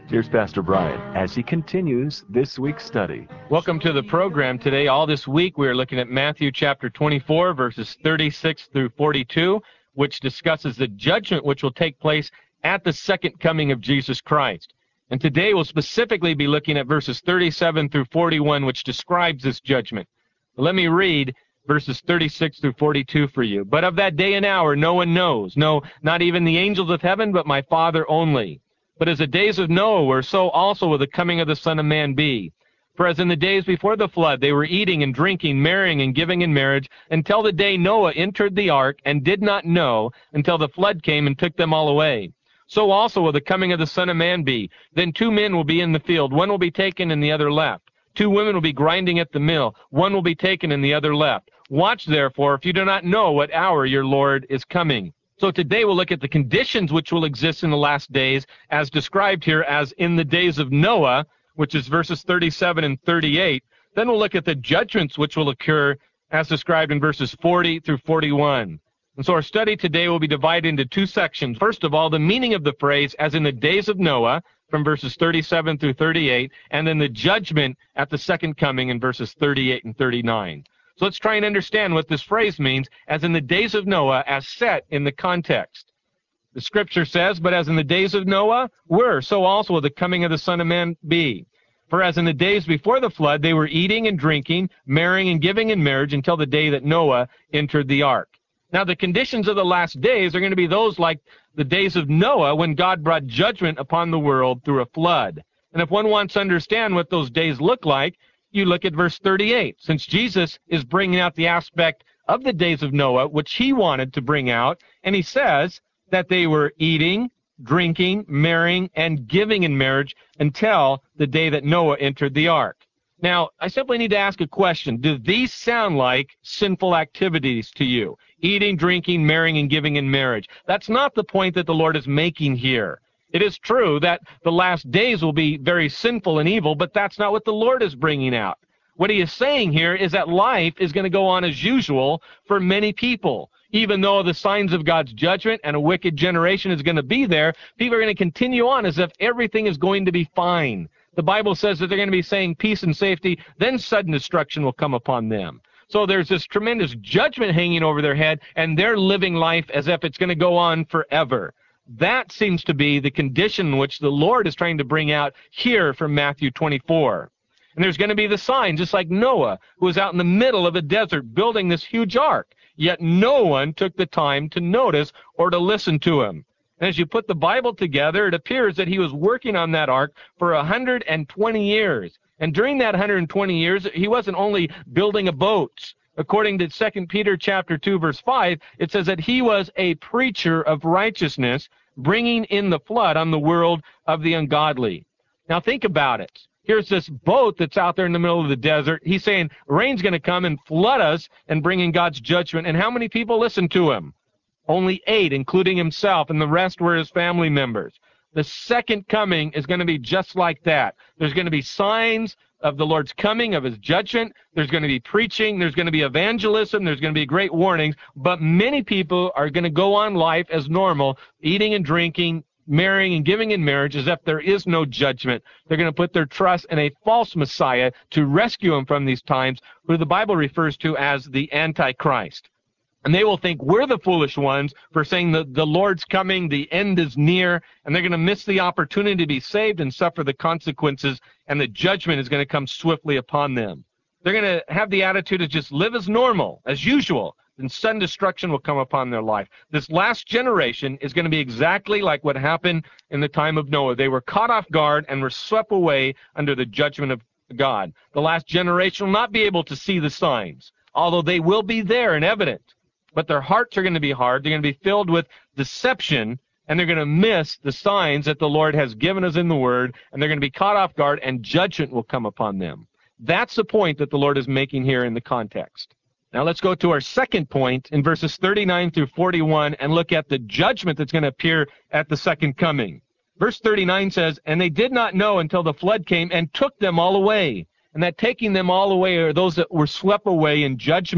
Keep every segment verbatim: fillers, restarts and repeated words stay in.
Here's Pastor Brian as he continues this week's study. Welcome to the program today. All this week we are looking at Matthew chapter twenty-four, verses thirty-six through forty-two, which discusses the judgment which will take place at the second coming of Jesus Christ. And today we'll specifically be looking at verses thirty-seven through forty-one, which describes this judgment. Let me read verses thirty-six through forty-two for you. But of that day and hour no one knows, no, not even the angels of heaven, but my Father only. But as the days of Noah were, so also will the coming of the Son of Man be. For as in the days before the flood, they were eating and drinking, marrying and giving in marriage, until the day Noah entered the ark, and did not know, until the flood came and took them all away. So also will the coming of the Son of Man be. Then two men will be in the field, one will be taken and the other left. Two women will be grinding at the mill, one will be taken and the other left. Watch therefore, if you do not know what hour your Lord is coming. So today we'll look at the conditions which will exist in the last days, as described here as in the days of Noah, which is verses thirty-seven and thirty-eight. Then we'll look at the judgments which will occur, as described in verses forty through forty-one. And so our study today will be divided into two sections. First of all, the meaning of the phrase, as in the days of Noah, from verses thirty-seven through thirty-eight, and then the judgment at the second coming in verses thirty-eight and thirty-nine. So let's try and understand what this phrase means, as in the days of Noah, as set in the context. The scripture says, but as in the days of Noah were, so also will the coming of the Son of Man be. For as in the days before the flood, they were eating and drinking, marrying and giving in marriage, until the day that Noah entered the ark. Now the conditions of the last days are going to be those like the days of Noah, when God brought judgment upon the world through a flood. And if one wants to understand what those days look like, you look at verse thirty-eight, since Jesus is bringing out the aspect of the days of Noah, which he wanted to bring out, and he says that they were eating, drinking, marrying, and giving in marriage until the day that Noah entered the ark. Now, I simply need to ask a question. Do these sound like sinful activities to you? Eating, drinking, marrying, and giving in marriage. That's not the point that the Lord is making here. It is true that the last days will be very sinful and evil, but that's not what the Lord is bringing out. What he is saying here is that life is going to go on as usual for many people. Even though the signs of God's judgment and a wicked generation is going to be there, people are going to continue on as if everything is going to be fine. The Bible says that they're going to be saying peace and safety, then sudden destruction will come upon them. So there's this tremendous judgment hanging over their head, and they're living life as if it's going to go on forever. That seems to be the condition which the Lord is trying to bring out here from Matthew twenty-four. And there's going to be the sign, just like Noah, who was out in the middle of a desert building this huge ark. Yet no one took the time to notice or to listen to him. And as you put the Bible together, it appears that he was working on that ark for one hundred twenty years. And during that one hundred twenty years, he wasn't only building a boat. According to Second Peter chapter two, verse five, it says that he was a preacher of righteousness, bringing in the flood on the world of the ungodly. Now think about it. Here's this boat that's out there in the middle of the desert. He's saying rain's going to come and flood us and bring in God's judgment. And how many people listened to him? Only eight, including himself, and the rest were his family members. The second coming is going to be just like that. There's going to be signs of the Lord's coming, of his judgment. There's going to be preaching. There's going to be evangelism. There's going to be great warnings. But many people are going to go on life as normal, eating and drinking, marrying and giving in marriage as if there is no judgment. They're going to put their trust in a false Messiah to rescue them from these times, who the Bible refers to as the Antichrist. And they will think we're the foolish ones for saying that the Lord's coming, the end is near, and they're going to miss the opportunity to be saved and suffer the consequences, and the judgment is going to come swiftly upon them. They're going to have the attitude to just live as normal, as usual, then sudden destruction will come upon their life. This last generation is going to be exactly like what happened in the time of Noah. They were caught off guard and were swept away under the judgment of God. The last generation will not be able to see the signs, although they will be there and evident. But their hearts are going to be hard. They're going to be filled with deception, and they're going to miss the signs that the Lord has given us in the Word, and they're going to be caught off guard, and judgment will come upon them. That's the point that the Lord is making here in the context. Now let's go to our second point in verses thirty-nine through forty-one and look at the judgment that's going to appear at the second coming. Verse thirty-nine says, and they did not know until the flood came and took them all away. And that taking them all away are those that were swept away in judgment.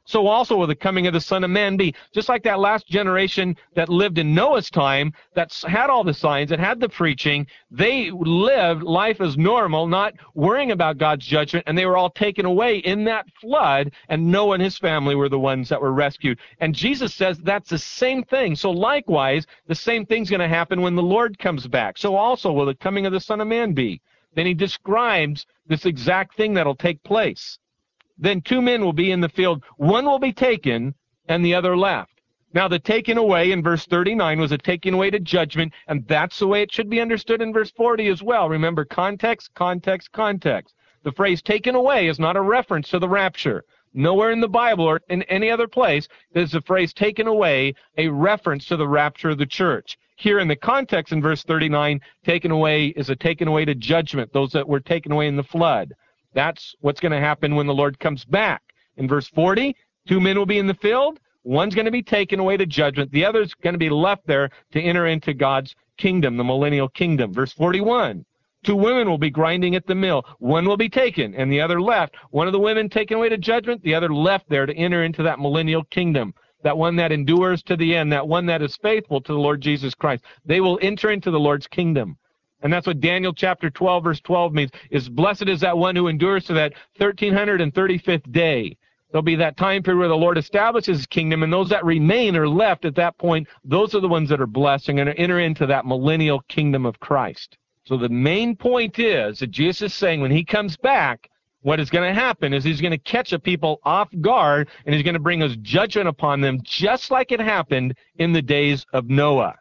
so also will the coming of the Son of Man be. Just like that last generation that lived in Noah's time, that had all the signs, that had the preaching, they lived life as normal, not worrying about God's judgment, and they were all taken away in that flood, and Noah and his family were the ones that were rescued. And Jesus says that's the same thing. So likewise, the same thing's going to happen when the Lord comes back. So also will the coming of the Son of Man be. Then he describes this exact thing that'll take place. Then two men will be in the field. One will be taken and the other left. Now, the taken away in verse thirty-nine was a taking away to judgment, and that's the way it should be understood in verse forty as well. Remember, context, context, context. The phrase taken away is not a reference to the rapture. Nowhere in the Bible or in any other place is the phrase taken away a reference to the rapture of the church. Here in the context in verse thirty-nine, taken away is a taken away to judgment, those that were taken away in the flood. That's what's going to happen when the Lord comes back. In verse forty, two men will be in the field. One's going to be taken away to judgment. The other's going to be left there to enter into God's kingdom, the millennial kingdom. Verse forty-one, two women will be grinding at the mill. One will be taken and the other left. One of the women taken away to judgment, the other left there to enter into that millennial kingdom. That one that endures to the end, that one that is faithful to the Lord Jesus Christ. They will enter into the Lord's kingdom. And that's what Daniel chapter twelve, verse twelve means, is blessed is that one who endures to that one thousand three hundred thirty-fifth day. There'll be that time period where the Lord establishes his kingdom, and those that remain or left at that point, those are the ones that are blessed and going to enter into that millennial kingdom of Christ. So the main point is that Jesus is saying when he comes back, what is going to happen is he's going to catch a people off guard, and he's going to bring his judgment upon them just like it happened in the days of Noah.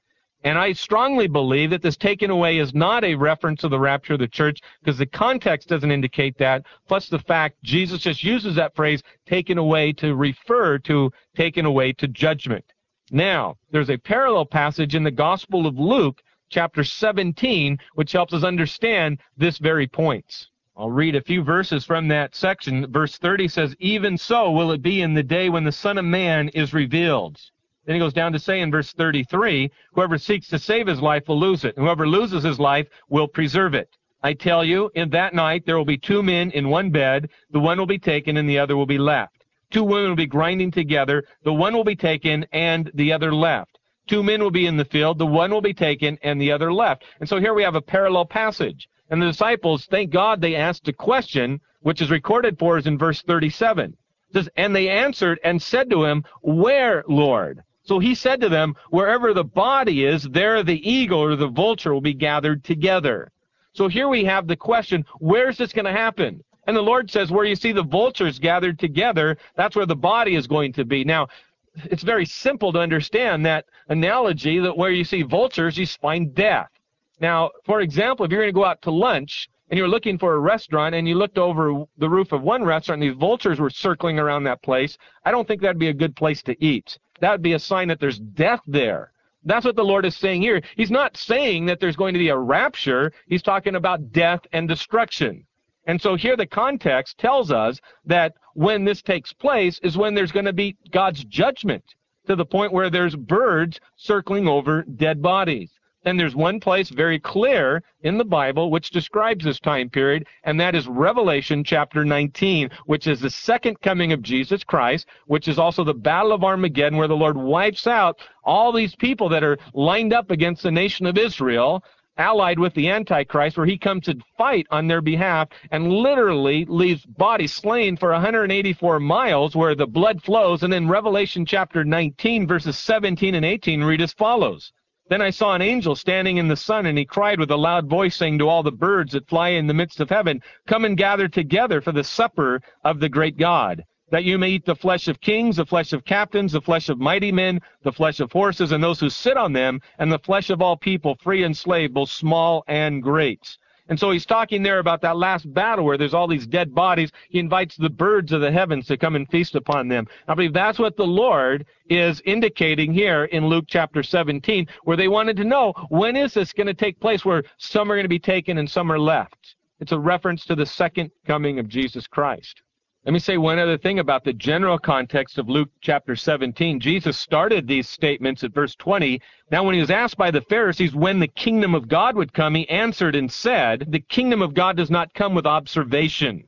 And I strongly believe that this taken away is not a reference to the rapture of the church, because the context doesn't indicate that, plus the fact Jesus just uses that phrase, taken away, to refer to taken away to judgment. Now, there's a parallel passage in the Gospel of Luke, chapter seventeen, which helps us understand this very point. I'll read a few verses from that section. Verse thirty says, "Even so will it be in the day when the Son of Man is revealed." Then he goes down to say in verse thirty-three, "Whoever seeks to save his life will lose it, and whoever loses his life will preserve it. I tell you, in that night there will be two men in one bed, the one will be taken and the other will be left. Two women will be grinding together, the one will be taken and the other left. Two men will be in the field, the one will be taken and the other left." And so here we have a parallel passage. And the disciples, thank God they asked a question, which is recorded for us in verse thirty-seven. It says, "And they answered and said to him, 'Where, Lord?' So he said to them, 'Wherever the body is, there the eagle or the vulture will be gathered together.'" So here we have the question, where's this going to happen? And the Lord says, where you see the vultures gathered together, that's where the body is going to be. Now, it's very simple to understand that analogy, that where you see vultures, you find death. Now, for example, if you're going to go out to lunch and you're looking for a restaurant and you looked over the roof of one restaurant and these vultures were circling around that place, I don't think that'd be a good place to eat. That would be a sign that there's death there. That's what the Lord is saying here. He's not saying that there's going to be a rapture. He's talking about death and destruction. And so here the context tells us that when this takes place is when there's going to be God's judgment, to the point where there's birds circling over dead bodies. And there's one place very clear in the Bible which describes this time period, and that is Revelation chapter nineteen, which is the second coming of Jesus Christ, which is also the Battle of Armageddon, where the Lord wipes out all these people that are lined up against the nation of Israel, allied with the Antichrist, where he comes to fight on their behalf and literally leaves bodies slain for one hundred eighty-four miles where the blood flows. And then Revelation chapter nineteen, verses seventeen and eighteen read as follows. "Then I saw an angel standing in the sun, and he cried with a loud voice, saying to all the birds that fly in the midst of heaven, 'Come and gather together for the supper of the great God, that you may eat the flesh of kings, the flesh of captains, the flesh of mighty men, the flesh of horses and those who sit on them, and the flesh of all people, free and slave, both small and great.'" And so he's talking there about that last battle where there's all these dead bodies. He invites the birds of the heavens to come and feast upon them. I believe that's what the Lord is indicating here in Luke chapter seventeen, where they wanted to know, when is this going to take place, where some are going to be taken and some are left? It's a reference to the second coming of Jesus Christ. Let me say one other thing about the general context of Luke chapter seventeen. Jesus started these statements at verse twenty. "Now when he was asked by the Pharisees when the kingdom of God would come, he answered and said, 'The kingdom of God does not come with observation.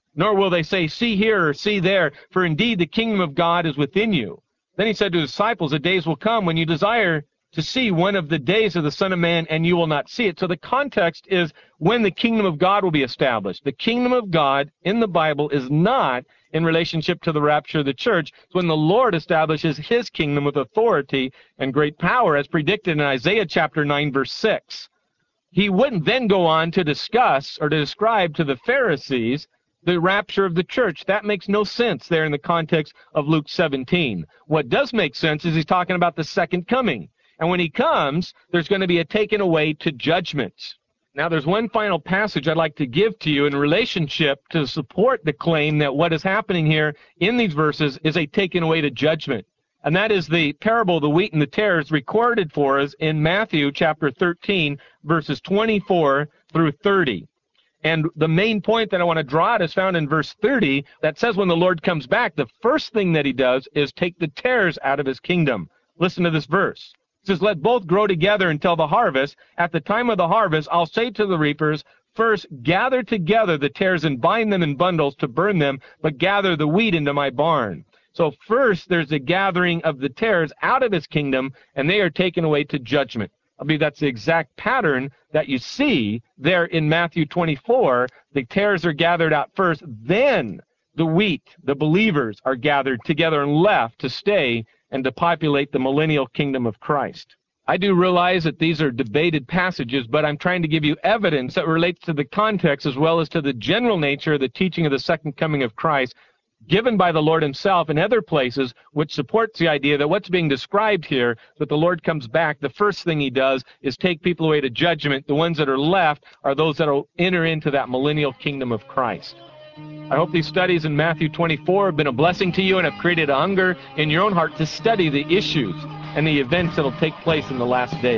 Nor will they say, see here or see there, for indeed the kingdom of God is within you. Then he said to his disciples, the days will come when you desire to see one of the days of the Son of Man, and you will not see it. So the context is when the kingdom of God will be established. The kingdom of God in the Bible is not in relationship to the rapture of the church. It's when the Lord establishes his kingdom with authority and great power, as predicted in Isaiah chapter nine, verse six. He wouldn't then go on to discuss or to describe to the Pharisees the rapture of the church. That makes no sense there in the context of Luke seventeen. What does make sense is he's talking about the second coming. And when he comes, there's going to be a taken away to judgment. Now, there's one final passage I'd like to give to you in relationship to support the claim that what is happening here in these verses is a taken away to judgment. And that is the parable of the wheat and the tares recorded for us in Matthew chapter thirteen, verses twenty-four through thirty. And the main point that I want to draw out is found in verse thirty, that says when the Lord comes back, the first thing that he does is take the tares out of his kingdom. Listen to this verse. It says, let both grow together until the harvest. At the time of the harvest, I'll say to the reapers, first gather together the tares and bind them in bundles to burn them, but gather the wheat into my barn. So first, there's a gathering of the tares out of his kingdom, and they are taken away to judgment. I believe that's the exact pattern that you see there in Matthew twenty-four. The tares are gathered out first, then the wheat, the believers, are gathered together and left to stay and to populate the millennial kingdom of Christ. I do realize that these are debated passages, but I'm trying to give you evidence that relates to the context as well as to the general nature of the teaching of the second coming of Christ, given by the Lord himself in other places, which supports the idea that what's being described here, that the Lord comes back, the first thing he does is take people away to judgment. The ones that are left are those that will enter into that millennial kingdom of Christ. I hope these studies in Matthew twenty-four have been a blessing to you and have created a hunger in your own heart to study the issues and the events that will take place in the last days.